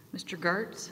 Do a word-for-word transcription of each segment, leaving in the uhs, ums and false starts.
Mister Gertz?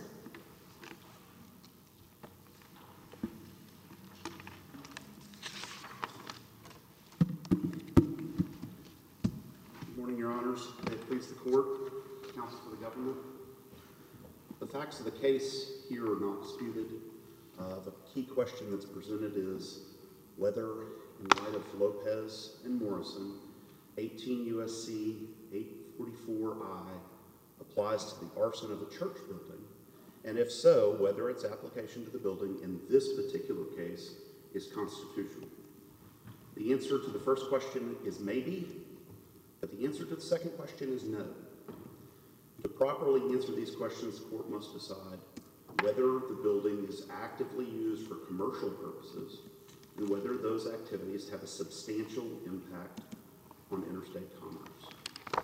Good morning, Your Honors. May it please the Court, Counsel for the Government. The facts of the case here are not disputed. Uh, the key question that's presented is whether, in light of Lopez and Morrison, eighteen U S C eight forty-four I applies to the arson of a church building, and if so, whether its application to the building in this particular case is constitutional. The answer to the first question is maybe, but the answer to the second question is no. To properly answer these questions, the court must decide whether the building is actively used for commercial purposes and whether those activities have a substantial impact on interstate commerce.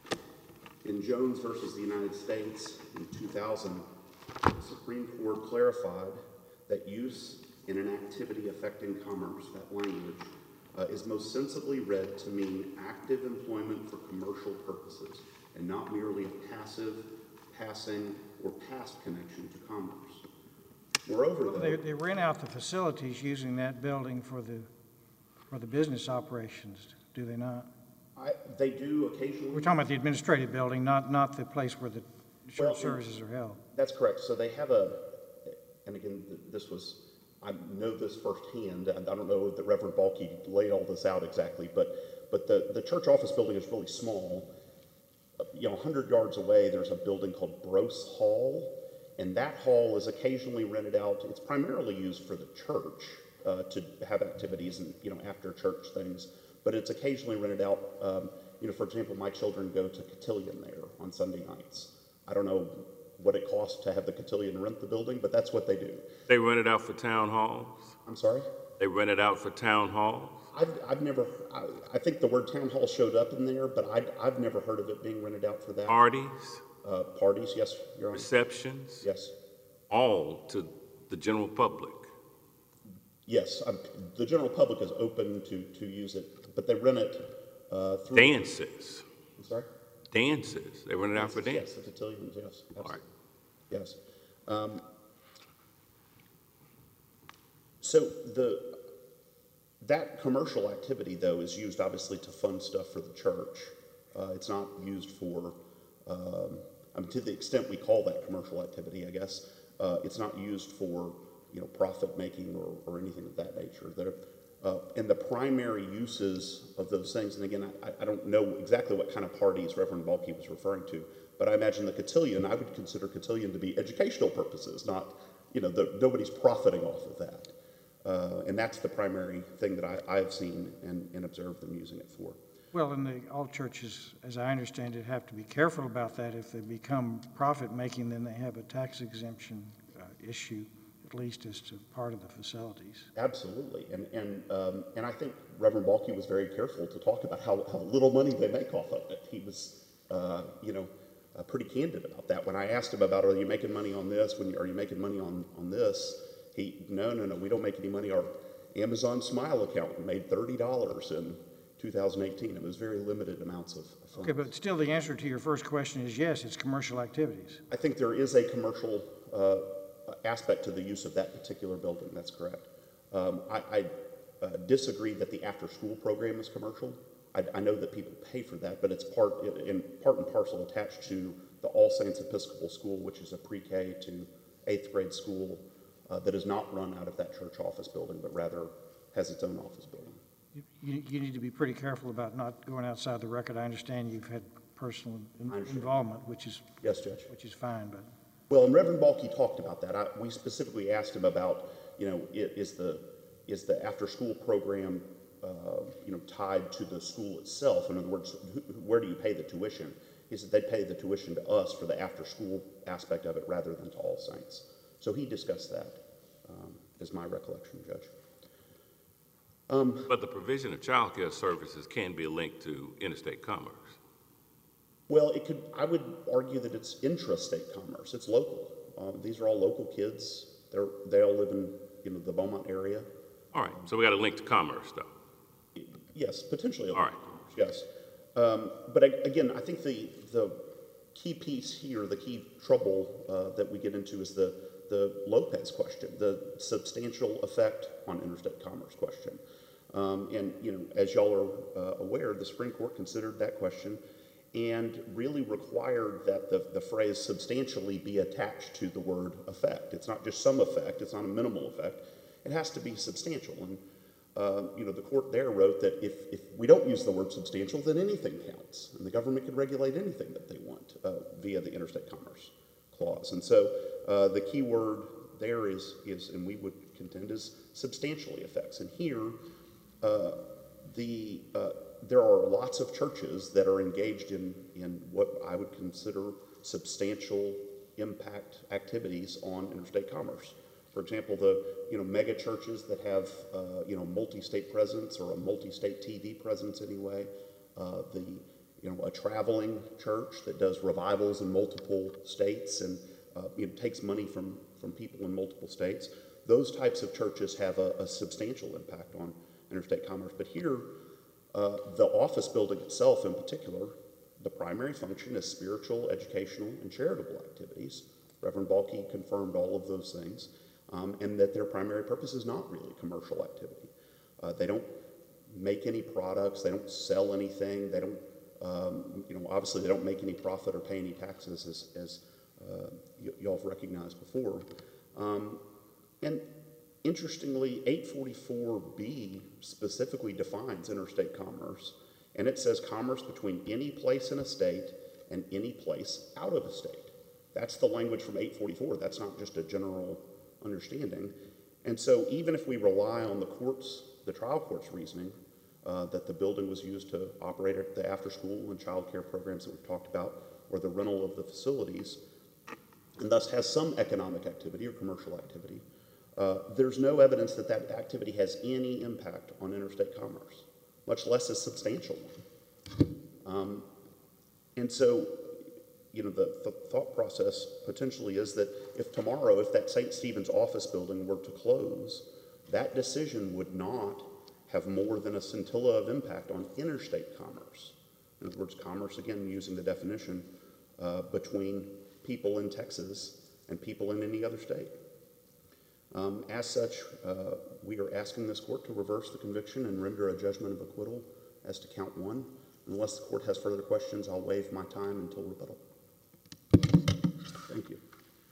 In Jones versus the United States in two thousand, the Supreme Court clarified that use in an activity affecting commerce, that language, uh, is most sensibly read to mean active employment for commercial purposes and not merely a passive, passing, or past connection to commerce. Moreover, though, they, they rent out the facilities using that building for the for the business operations, do they not? I, they do occasionally. We're talking about the administrative building, not not the place where the church Well, services are held. That's correct. So they have a, and again, this was, I know this firsthand. I don't know that Reverend Balke laid all this out exactly, but but the, the church office building is really small. You know, one hundred yards away, there's a building called Brose Hall, and that hall is occasionally rented out. It's primarily used for the church uh, to have activities and, you know, after church things, but it's occasionally rented out. Um, you know, for example, my children go to Cotillion there on Sunday nights. I don't know what it costs to have the Cotillion rent the building, but that's what they do. They rent it out for town halls? I'm sorry? They rent it out for town halls? I've, I've never, I, I think the word town hall showed up in there, but I, I've never heard of it being rented out for that. Parties? Uh, parties, yes, Your Honor. Receptions? Yes. All to the general public? Yes, um, the general public is open to, to use it, but they rent it uh, through... Dances? I'm sorry? Dances? They rent it out for dances? Yes, the cotillions, yes. Absolutely. All right. Yes. Um, so the... That commercial activity, though, is used obviously to fund stuff for the church. Uh, it's not used for, um, I mean, to the extent we call that commercial activity, I guess, uh, it's not used for, you know, profit making or, or anything of that nature. There, uh, and the primary uses of those things, and again, I, I don't know exactly what kind of parties Reverend Balke was referring to, but I imagine the cotillion, I would consider cotillion to be educational purposes, not, you know, the, nobody's profiting off of that. Uh, and that's the primary thing that I, I've seen and, and observed them using it for. Well, and the, all churches, as I understand it, have to be careful about that. If they become profit-making, then they have a tax exemption uh, issue, at least as to part of the facilities. Absolutely, and and um, and I think Reverend Balke was very careful to talk about how, how little money they make off of it. He was, uh, you know, uh, pretty candid about that. When I asked him about, are you making money on this? When you, are you making money on on this? He, no, no, no, we don't make any money. Our Amazon Smile account made thirty dollars in two thousand eighteen. It was very limited amounts of funds. Okay, but still the answer to your first question is yes, it's commercial activities. I think there is a commercial uh, aspect to the use of that particular building. That's correct. Um, I, I uh, disagree that the after-school program is commercial. I, I know that people pay for that, but it's part, in part and parcel attached to the All Saints Episcopal School, which is a pre-K to eighth grade school Uh, that is not run out of that church office building, but rather has its own office building. You, you, you need to be pretty careful about not going outside the record. I understand you've had personal in, involvement, which is yes, Judge, which is fine. But well, and Reverend Balke talked about that. I, we specifically asked him about, you know, is the is the after-school program, uh, you know, tied to the school itself? In other words, who, where do you pay the tuition? He said they pay the tuition to us for the after-school aspect of it, rather than to All Saints. So he discussed that, um, is my recollection, Judge. Um, but the provision of child care services can be linked to interstate commerce. Well, it could. I would argue that it's intrastate commerce. It's local. Um, these are all local kids. They're they all live in you know the Beaumont area. All right. So we got a link to commerce, though. Yes, potentially. A all link right. to commerce, yes, um, but I, again, I think the the key piece here, the key trouble uh, that we get into is the, the Lopez question, the substantial effect on interstate commerce question. Um, and, you know, as y'all are uh, aware, the Supreme Court considered that question and really required that the, the phrase substantially be attached to the word effect. It's not just some effect, it's not a minimal effect. It has to be substantial. And, uh, you know, the court there wrote that if, if we don't use the word substantial, then anything counts. And the government can regulate anything that they want uh, via the interstate commerce clause. And so uh, the key word there is, is, and we would contend, is substantially affects. And here, uh, the, uh, there are lots of churches that are engaged in, in what I would consider substantial impact activities on interstate commerce. For example, the you know mega churches that have uh, you know multi-state presence or a multi-state T V presence anyway. Uh, the you know a traveling church that does revivals in multiple states and uh, you know, takes money from from people in multiple states. Those types of churches have a, a substantial impact on interstate commerce. But here, uh, the office building itself, in particular, the primary function is spiritual, educational, and charitable activities. Reverend Balke confirmed all of those things. Um, and that their primary purpose is not really commercial activity. Uh, they don't make any products, they don't sell anything, they don't, um, you know, obviously they don't make any profit or pay any taxes as, as uh, y- y'all have recognized before. Um, and interestingly, eight forty-four B specifically defines interstate commerce, and it says commerce between any place in a state and any place out of a state. That's the language from eight forty-four, that's not just a general understanding. And so even if we rely on the court's, the trial court's reasoning uh, that the building was used to operate at the after school and child care programs that we've talked about, or the rental of the facilities, and thus has some economic activity or commercial activity, uh, there's no evidence that that activity has any impact on interstate commerce, much less a substantial one. Um, and so you know, the, the thought process potentially is that if tomorrow, if that Saint Stephen's office building were to close, that decision would not have more than a scintilla of impact on interstate commerce. In other words, commerce, again, using the definition, uh, between people in Texas and people in any other state. Um, as such, uh, we are asking this court to reverse the conviction and render a judgment of acquittal as to count one. Unless the court has further questions, I'll waive my time until rebuttal. Thank you.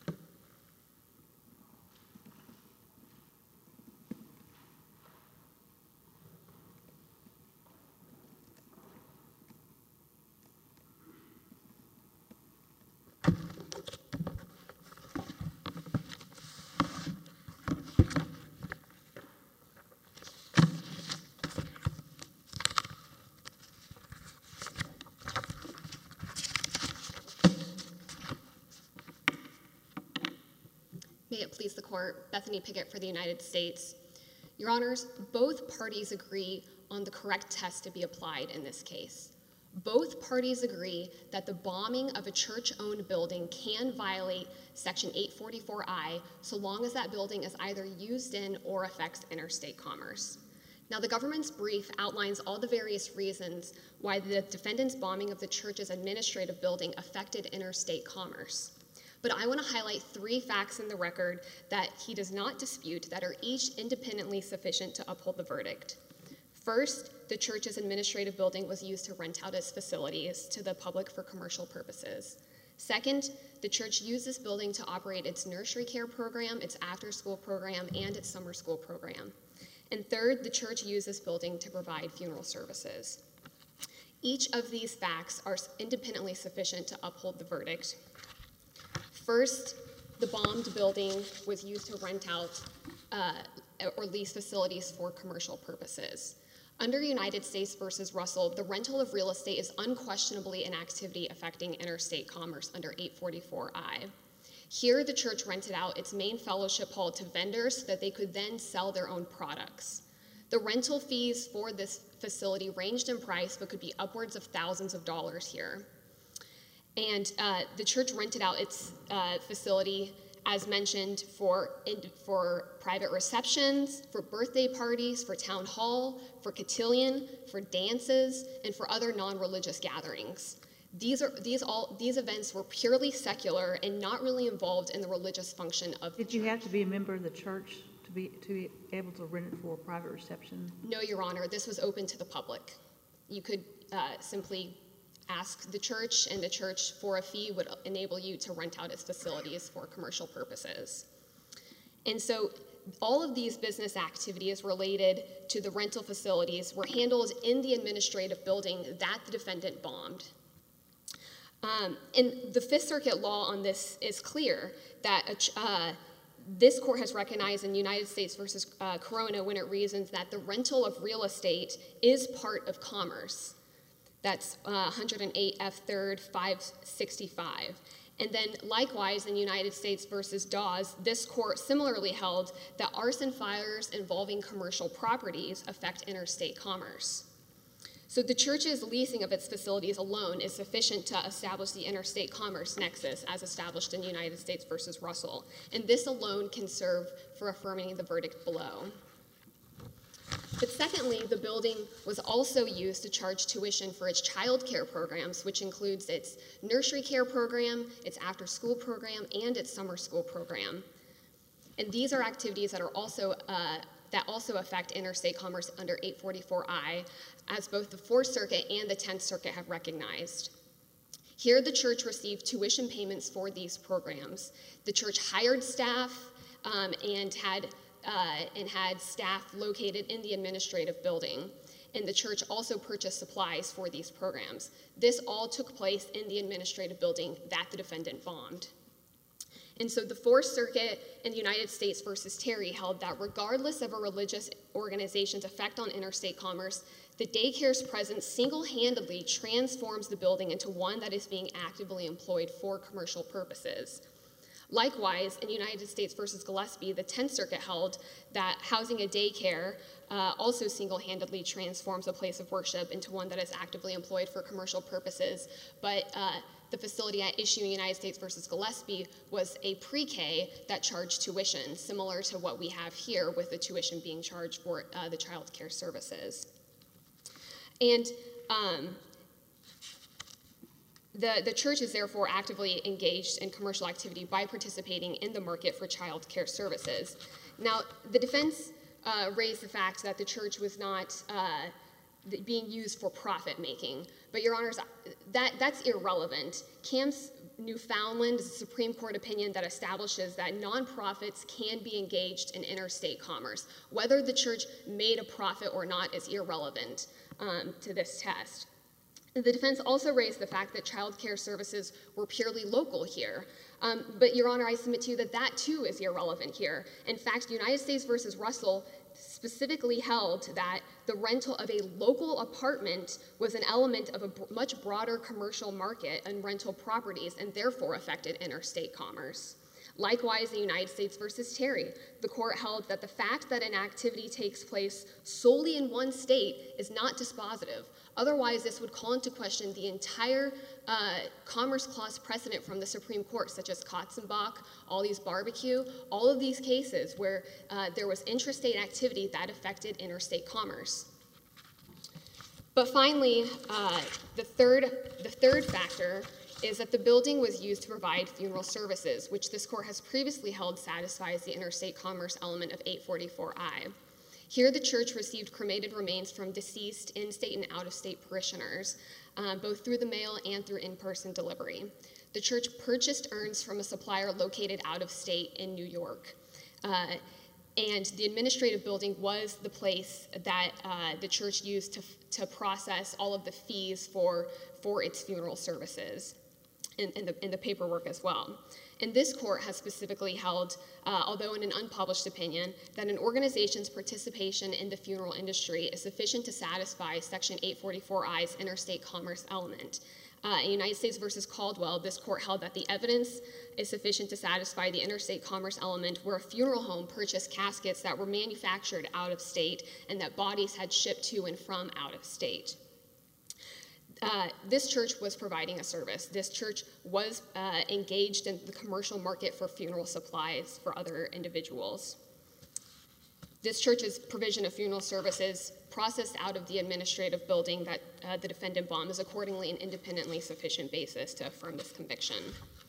May it please the court, Bethany Pickett for the United States. Your Honors, both parties agree on the correct test to be applied in this case. Both parties agree that the bombing of a church-owned building can violate Section eight forty-four I so long as that building is either used in or affects interstate commerce. Now, the government's brief outlines all the various reasons why the defendant's bombing of the church's administrative building affected interstate commerce. But I want to highlight three facts in the record that he does not dispute that are each independently sufficient to uphold the verdict. First, the church's administrative building was used to rent out its facilities to the public for commercial purposes. Second, the church used this building to operate its nursery care program, its after-school program, and its summer school program. And third, the church used this building to provide funeral services. Each of these facts are independently sufficient to uphold the verdict. First, the bombed building was used to rent out uh, or lease facilities for commercial purposes. Under United States versus Russell, the rental of real estate is unquestionably an activity affecting interstate commerce under eight forty-four I. Here, the church rented out its main fellowship hall to vendors so that they could then sell their own products. The rental fees for this facility ranged in price but could be upwards of thousands of dollars here. And uh, the church rented out its uh, facility, as mentioned, for, in, for private receptions, for birthday parties, for town hall, for cotillion, for dances, and for other non-religious gatherings. These are these all these events were purely secular and not really involved in the religious function of the Did you church. have to be a member of the church to be to be able to rent it for a private reception? No, Your Honor, this was open to the public. You could uh, simply ask the church, and the church, for a fee, would enable you to rent out its facilities for commercial purposes. And so all of these business activities related to the rental facilities were handled in the administrative building that the defendant bombed. Um, and the Fifth Circuit law on this is clear, that a ch- uh, this court has recognized in United States versus uh, Corona when it reasons that the rental of real estate is part of commerce. That's uh, one hundred eight F third five sixty-five. And then likewise in United States versus Dawes, this court similarly held that arson fires involving commercial properties affect interstate commerce. So the church's leasing of its facilities alone is sufficient to establish the interstate commerce nexus as established in United States versus Russell. And this alone can serve for affirming the verdict below. But secondly, the building was also used to charge tuition for its child care programs, which includes its nursery care program, its after-school program, and its summer school program. And these are activities that are also uh, that also affect interstate commerce under eight forty-four I, as both the Fourth Circuit and the Tenth Circuit have recognized. Here, the church received tuition payments for these programs. The church hired staff um, and had uh, and had staff located in the administrative building. And the church also purchased supplies for these programs. This all took place in the administrative building that the defendant bombed. And so the Fourth Circuit in the United States versus Terry held that regardless of a religious organization's effect on interstate commerce, the daycare's presence single-handedly transforms the building into one that is being actively employed for commercial purposes. Likewise, in United States versus Gillespie, the Tenth Circuit held that housing a daycare uh, also single-handedly transforms a place of worship into one that is actively employed for commercial purposes. But uh, the facility at issue in United States versus Gillespie was a pre-K that charged tuition, similar to what we have here with the tuition being charged for uh, the child care services. And um, The, the church is therefore actively engaged in commercial activity by participating in the market for child care services. Now, the defense uh, raised the fact that the church was not uh, being used for profit making, but Your Honors, that, that's irrelevant. Camps Newfoundland is a Supreme Court opinion that establishes that nonprofits can be engaged in interstate commerce. Whether the church made a profit or not is irrelevant um, to this test. The defense also raised the fact that child care services were purely local here. Um, but, Your Honor, I submit to you that that, too, is irrelevant here. In fact, United States versus Russell specifically held that the rental of a local apartment was an element of a b- much broader commercial market and rental properties and therefore affected interstate commerce. Likewise, in United States versus Terry, the court held that the fact that an activity takes place solely in one state is not dispositive. Otherwise, this would call into question the entire uh, Commerce Clause precedent from the Supreme Court, such as Katzenbach, Ollie's Barbecue, all of these cases where uh, there was intrastate activity that affected interstate commerce. But finally, uh, the third, the third factor is that the building was used to provide funeral services, which this court has previously held satisfies the interstate commerce element of eight forty-four I. Here, the church received cremated remains from deceased in-state and out-of-state parishioners, uh, both through the mail and through in-person delivery. The church purchased urns from a supplier located out of state in New York. Uh, and the administrative building was the place that uh, the church used to, to process all of the fees for, for its funeral services. In, in, the, in the paperwork as well. And this court has specifically held, uh, although in an unpublished opinion, that an organization's participation in the funeral industry is sufficient to satisfy Section eight forty-four I's interstate commerce element. Uh, in United States versus Caldwell, this court held that the evidence is sufficient to satisfy the interstate commerce element where a funeral home purchased caskets that were manufactured out of state and that bodies had shipped to and from out of state. Uh, this church was providing a service. This church was uh, engaged in the commercial market for funeral supplies for other individuals. This church's provision of funeral services processed out of the administrative building that uh, the defendant bombed is accordingly an independently sufficient basis to affirm this conviction.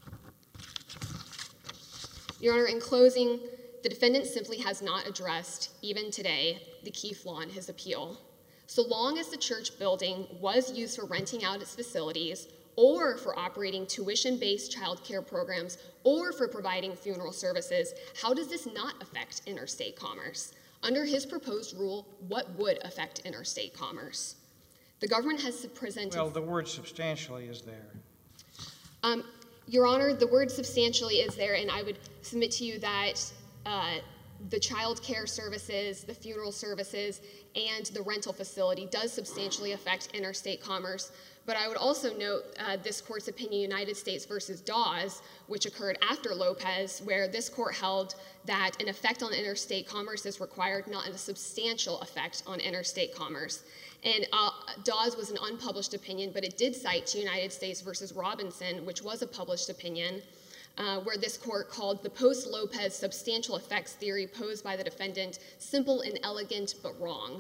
Your Honor, in closing, the defendant simply has not addressed, even today, the key flaw in his appeal. So long as the church building was used for renting out its facilities, or for operating tuition-based child care programs, or for providing funeral services, how does this not affect interstate commerce? Under his proposed rule, what would affect interstate commerce? The government has presented... Well, the word substantially is there. Um, Your Honor, the word substantially is there, and I would submit to you that uh, the child care services, the funeral services, and the rental facility does substantially affect interstate commerce. But I would also note uh, this court's opinion, United States versus Dawes, which occurred after Lopez, where this court held that an effect on interstate commerce is required, not a substantial effect on interstate commerce. And uh, Dawes was an unpublished opinion, but it did cite to United States versus Robinson, which was a published opinion, uh, where this court called the post-Lopez substantial effects theory posed by the defendant simple and elegant, but wrong.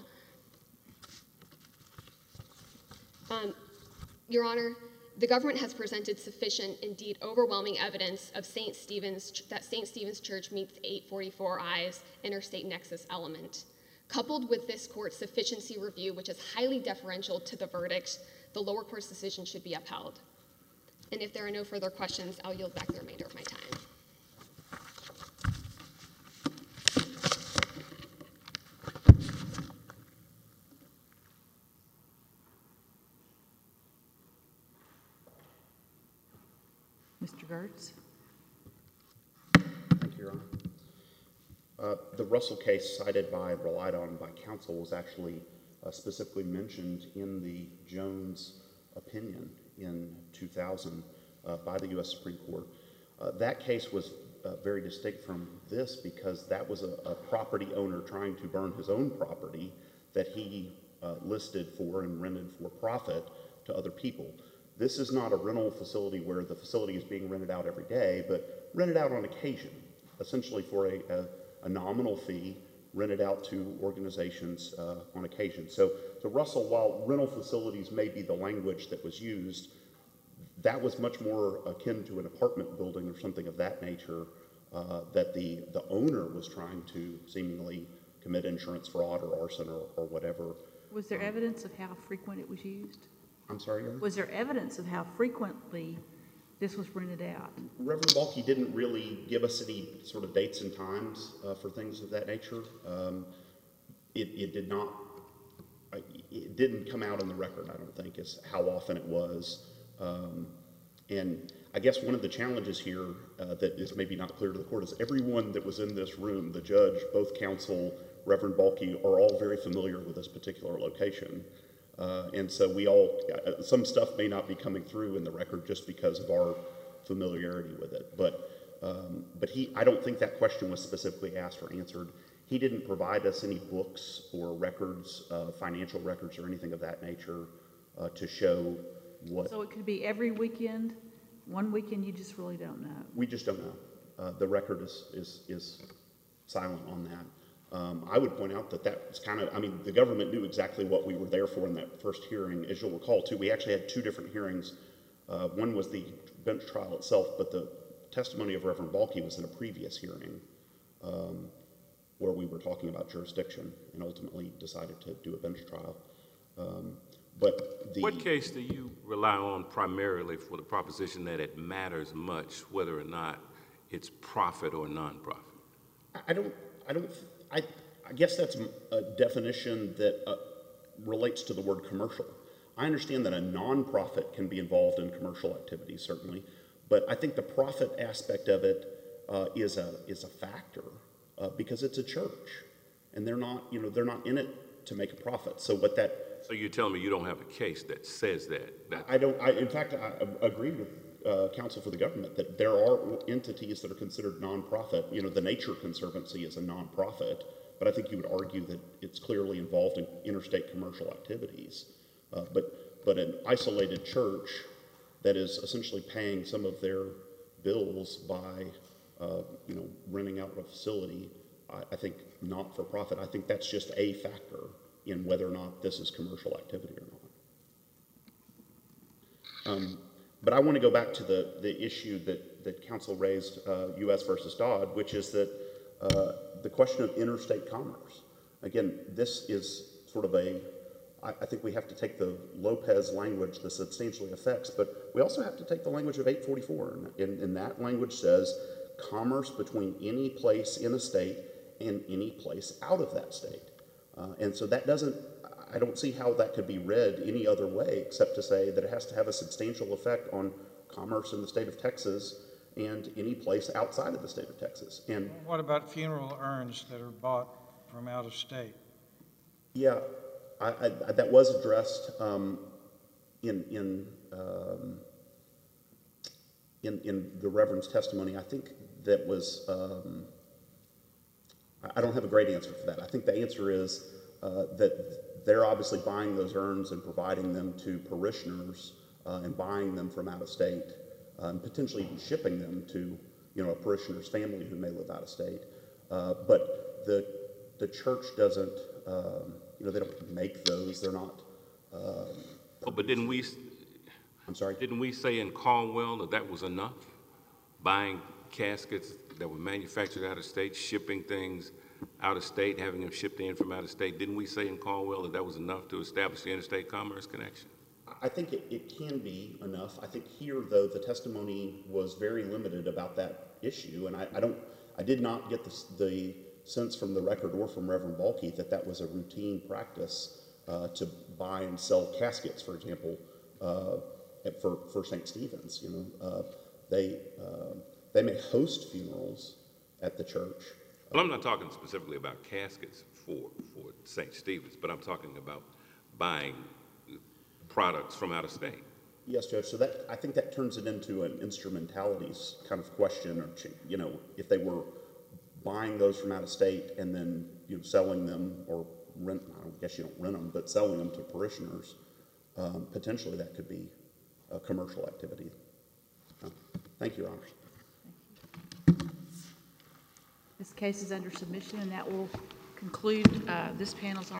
Um, Your Honor, the government has presented sufficient, indeed overwhelming evidence of Saint Stephen's, that Saint Stephen's Church meets eight forty-four I's interstate nexus element. Coupled with this court's sufficiency review, which is highly deferential to the verdict, the lower court's decision should be upheld. And if there are no further questions, I'll yield back the remainder of my time. Mister Gertz? Thank you, Your Honor. Uh, the Russell case cited by, relied on by counsel was actually uh, specifically mentioned in the Jones opinion in two thousand uh, by the U S Supreme Court. Uh, that case was uh, very distinct from this because that was a, a property owner trying to burn his own property that he uh, listed for and rented for profit to other people. This is not a rental facility where the facility is being rented out every day, but rented out on occasion, essentially for a, a, a nominal fee, rented out to organizations uh, on occasion. So, so Russell, while rental facilities may be the language that was used, that was much more akin to an apartment building or something of that nature uh, that the, the owner was trying to seemingly commit insurance fraud or arson or, or whatever. Was there evidence of how frequent it was used? I'm sorry, Your Honor? Was there evidence of how frequently this was rented out? Reverend Balke didn't really give us any sort of dates and times uh, for things of that nature. Um, it, it did not, it didn't come out in the record, I don't think, as how often it was. Um, and I guess one of the challenges here uh, that is maybe not clear to the court is everyone that was in this room, the judge, both counsel, Reverend Balke, are all very familiar with this particular location. Uh, and so we all, uh, some stuff may not be coming through in the record just because of our familiarity with it. But, um, but he, I don't think that question was specifically asked or answered. He didn't provide us any books or records, uh, financial records or anything of that nature uh, to show what. So it could be every weekend, one weekend you just really don't know. We just don't know. Uh, the record is, is, is silent on that. Um, I would point out that that was kind of, I mean, the government knew exactly what we were there for in that first hearing. As you'll recall, too, we actually had two different hearings. Uh, one was the bench trial itself, but the testimony of Reverend Balke was in a previous hearing um, where we were talking about jurisdiction and ultimately decided to do a bench trial. Um, but the, What case do you rely on primarily for the proposition that it matters much whether or not it's profit or non-profit? I don't, I don't, I, I guess that's a definition that uh, relates to the word commercial. I understand that a nonprofit can be involved in commercial activities, certainly, but I think the profit aspect of it uh, is a is a factor uh, because it's a church, and they're not, you know, they're not in it to make a profit. So what that. So you're telling me you don't have a case that says that? that I don't. I, in fact, I, I agree with uh, counsel for the government that there are entities that are considered nonprofit. You know, the Nature Conservancy is a nonprofit, but I think you would argue that it's clearly involved in interstate commercial activities. Uh, but but an isolated church that is essentially paying some of their bills by uh, you know renting out a facility, I, I think not for profit. I think that's just a factor in whether or not this is commercial activity or not. Um, but I want to go back to the, the issue that, that counsel raised, uh, U S versus Dodd, which is that uh, the question of interstate commerce. Again, this is sort of a, I, I think we have to take the Lopez language, the substantially affects, but we also have to take the language of eight forty-four, and, and that language says commerce between any place in a state and any place out of that state. Uh, and so that doesn't, I don't see how that could be read any other way except to say that it has to have a substantial effect on commerce in the state of Texas and any place outside of the state of Texas. And What about funeral urns that are bought from out of state? yeah, I, I, that was addressed um, in in, um, in in the Reverend's testimony. I think that was. Um, I don't have a great answer for that. I think the answer is uh, that they're obviously buying those urns and providing them to parishioners uh, and buying them from out of state uh, and potentially even shipping them to, you know, a parishioner's family who may live out of state. Uh, but the the church doesn't, um, you know, they don't make those. They're not. Um, Oh, but didn't we, I'm sorry. didn't we say in Caldwell that that was enough? Buying caskets that were manufactured out of state, shipping things out of state, having them shipped in from out of state. Didn't we say in Caldwell that that was enough to establish the interstate commerce connection? I think it, it can be enough. I think here, though, the testimony was very limited about that issue, and I, I don't, I did not get the, the sense from the record or from Reverend Balke that that was a routine practice uh, to buy and sell caskets, for example, uh, at, for for Saint Stephen's. You know, uh, they uh, they may host funerals at the church. Well, I'm not talking specifically about caskets for for Saint Stephen's, but I'm talking about buying products from out of state. Yes, Judge. So that, I think that turns it into an instrumentalities kind of question, or, you know, if they were buying those from out of state and then, you know, selling them or rent, I guess you don't rent them, but selling them to parishioners, um, potentially that could be a commercial activity. Uh, thank you, Your Honors. This case is under submission, and that will conclude uh, this panel's